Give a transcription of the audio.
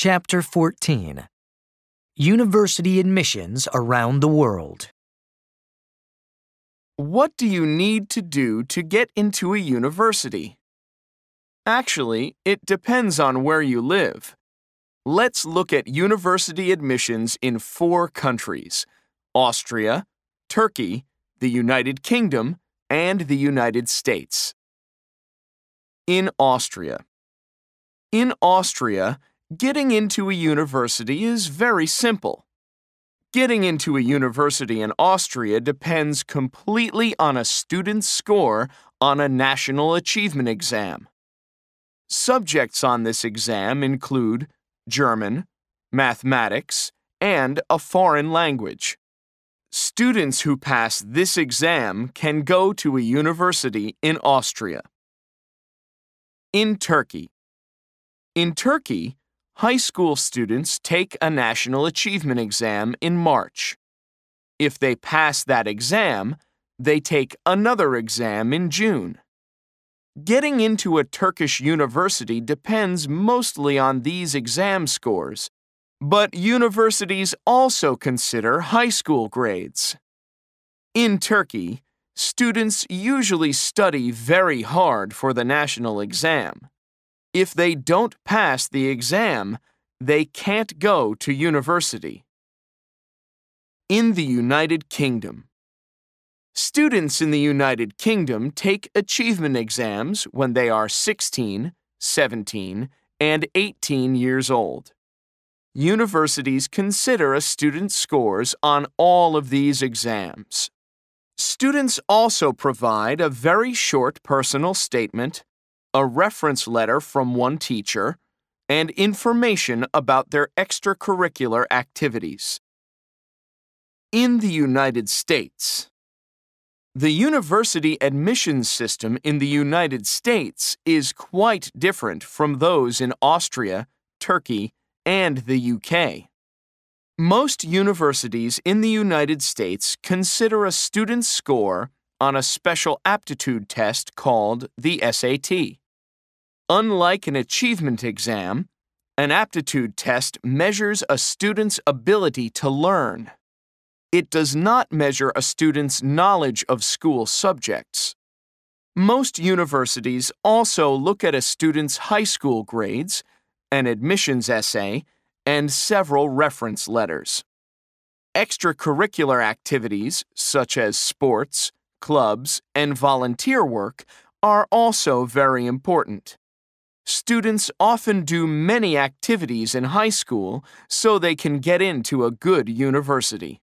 Chapter 14 University Admissions Around the World. What do you need to do to get into a university? Actually, it depends on where you live. Let's look at university admissions in 4 countries: Austria, Turkey, the United Kingdom, and the United States. In Austria. In Austria, getting into a university is very simple. Getting into a university in Austria depends completely on a student's score on a national achievement exam. Subjects on this exam include German, mathematics, and a foreign language. Students who pass this exam can go to a university in Austria. In Turkey. In Turkey, high school students take a national achievement exam in March. If they pass that exam, they take another exam in June. Getting into a Turkish university depends mostly on these exam scores, but universities also consider high school grades. In Turkey, students usually study very hard for the national exam. If they don't pass the exam, they can't go to university. In the United Kingdom. Students in the United Kingdom take achievement exams when they are 16, 17, and 18 years old. Universities consider a student's scores on all of these exams. Students also provide a very short personal statement, a reference letter from one teacher, and information about their extracurricular activities. In the United States. The university admissions system in the United States is quite different from those in Austria, Turkey, and the UK. Most universities in the United States consider a student's score on a special aptitude test called the SAT. Unlike an achievement exam, an aptitude test measures a student's ability to learn. It does not measure a student's knowledge of school subjects. Most universities also look at a student's high school grades, an admissions essay, and several reference letters. Extracurricular activities, such as sports, clubs, and volunteer work, are also very important. Students often do many activities in high school so they can get into a good university.